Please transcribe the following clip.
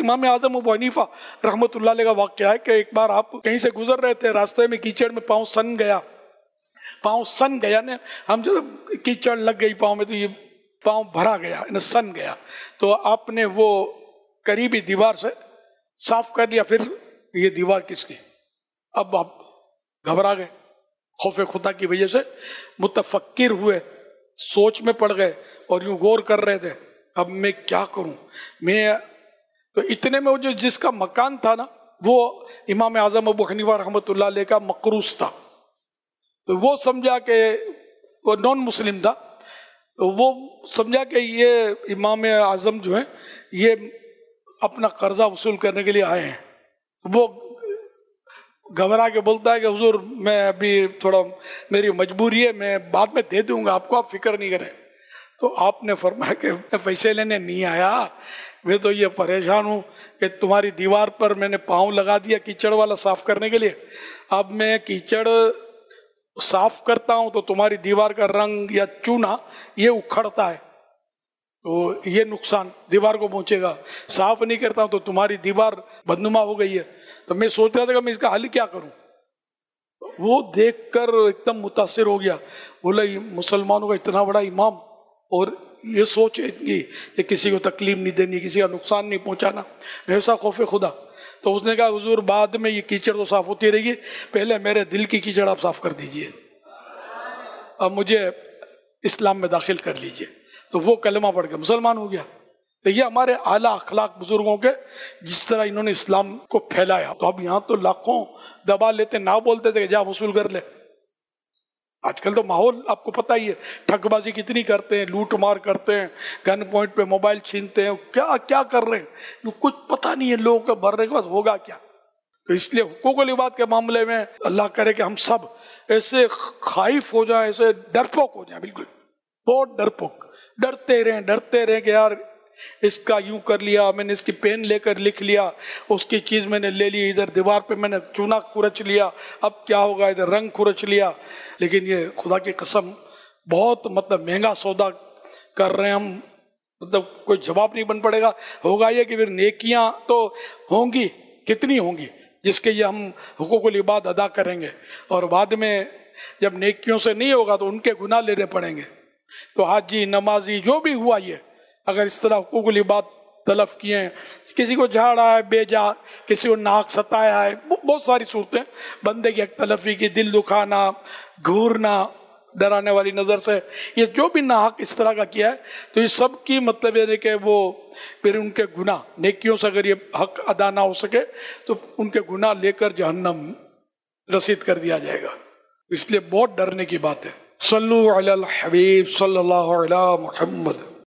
امام اعظم ابو حنیفہ رحمۃ اللہ علیہ کا واقعہ ہے کہ ایک بار آپ کہیں سے گزر رہے تھے، راستے میں کیچڑ میں پاؤں سن گیا نا، ہم جو کیچڑ لگ گئی پاؤں میں تو یہ پاؤں بھرا گیا، سن گیا، تو آپ نے وہ قریبی دیوار سے صاف کر لیا، پھر یہ دیوار کس کی؟ اب آپ گھبرا گئے، خوف خدا کی وجہ سے متفکر ہوئے، سوچ میں پڑ گئے اور یوں غور کر رہے تھے اب میں کیا کروں میں. تو اتنے میں وہ جو جس کا مکان تھا نا وہ امام اعظم ابو حنیفہ رحمۃ اللہ علیہ کا مقروض تھا، تو وہ سمجھا کہ وہ نان مسلم تھا، تو وہ سمجھا کہ یہ امام اعظم جو ہیں یہ اپنا قرضہ وصول کرنے کے لیے آئے ہیں. وہ گھبرا کے بولتا ہے کہ حضور میں ابھی تھوڑا میری مجبوری ہے، میں بعد میں دے دوں گا آپ کو، آپ فکر نہیں کریں. تو آپ نے فرمایا کہ میں پیسے لینے نہیں آیا، میں تو یہ پریشان ہوں کہ تمہاری دیوار پر میں نے پاؤں لگا دیا کیچڑ والا صاف کرنے کے لیے، اب میں کیچڑ صاف کرتا ہوں تو تمہاری دیوار کا رنگ یا چونا یہ اکھڑتا ہے، تو یہ نقصان دیوار کو پہنچے گا. صاف نہیں کرتا ہوں تو تمہاری دیوار بدنما ہو گئی ہے. تو میں سوچ رہا تھا کہ میں اس کا حل کیا کروں. وہ دیکھ کر ایک دم متاثر ہو گیا، بولا مسلمانوں کا اتنا بڑا امام اور یہ سوچ اتنی کہ کسی کو تکلیف نہیں دینی، کسی کا نقصان نہیں پہنچانا، ایسا خوف خدا. تو اس نے کہا حضور بعد میں یہ کیچڑ تو صاف ہوتی رہے گی، پہلے میرے دل کی کیچڑ آپ صاف کر دیجئے، اب مجھے اسلام میں داخل کر لیجئے. تو وہ کلمہ پڑھ کے مسلمان ہو گیا. تو یہ ہمارے اعلیٰ اخلاق بزرگوں کے جس طرح انہوں نے اسلام کو پھیلایا. تو اب یہاں تو لاکھوں دبا لیتے، نہ بولتے تھے کہ جا وصول کر لے. آج کل تو ماحول آپ کو پتہ ہی ہے، ٹھگ بازی کتنی کرتے ہیں، لوٹ مار کرتے ہیں، گن پوائنٹ پہ موبائل چھینتے ہیں، کیا کیا کر رہے ہیں، کچھ پتہ نہیں ہے لوگوں کا مرنے کے بعد ہوگا کیا. تو اس لیے حقوق العباد کے معاملے میں اللہ کرے کہ ہم سب ایسے خائف ہو جائیں، ایسے ڈرپوک ہو جائیں، بالکل بہت ڈرپوک، ڈرتے رہیں کہ یار اس کا یوں کر لیا، میں نے اس کی پین لے کر لکھ لیا، اس کی چیز میں نے لے لی، ادھر دیوار پہ میں نے چونا کھرچ لیا، اب کیا ہوگا، ادھر رنگ کھرچ لیا. لیکن یہ خدا کی قسم بہت مہنگا سودا کر رہے ہیں ہم، کوئی جواب نہیں بن پڑے گا. ہوگا یہ کہ پھر نیکیاں تو ہوں گی، کتنی ہوں گی جس کے یہ ہم حقوق العباد ادا کریں گے، اور بعد میں جب نیکیوں سے نہیں ہوگا تو ان کے گناہ لینے پڑیں گے. تو حاجی نمازی جو بھی ہوا یہ اگر اس طرح حقوق العباد تلف کیے ہیں، کسی کو جھاڑا ہے بیجا، کسی کو ناک ستایا ہے، بہت ساری صورتیں بندے کی ایک تلفی کی، دل دکھانا، گھورنا ڈرانے والی نظر سے، یہ جو بھی ناحق اس طرح کا کیا ہے، تو یہ سب کی مطلب یہ ہے کہ وہ پھر ان کے گناہ نیکیوں سے اگر یہ حق ادا نہ ہو سکے تو ان کے گناہ لے کر جہنم رسید کر دیا جائے گا. اس لیے بہت ڈرنے کی بات ہے. صلو علی الحبیب صلی اللہ علیہ محمد.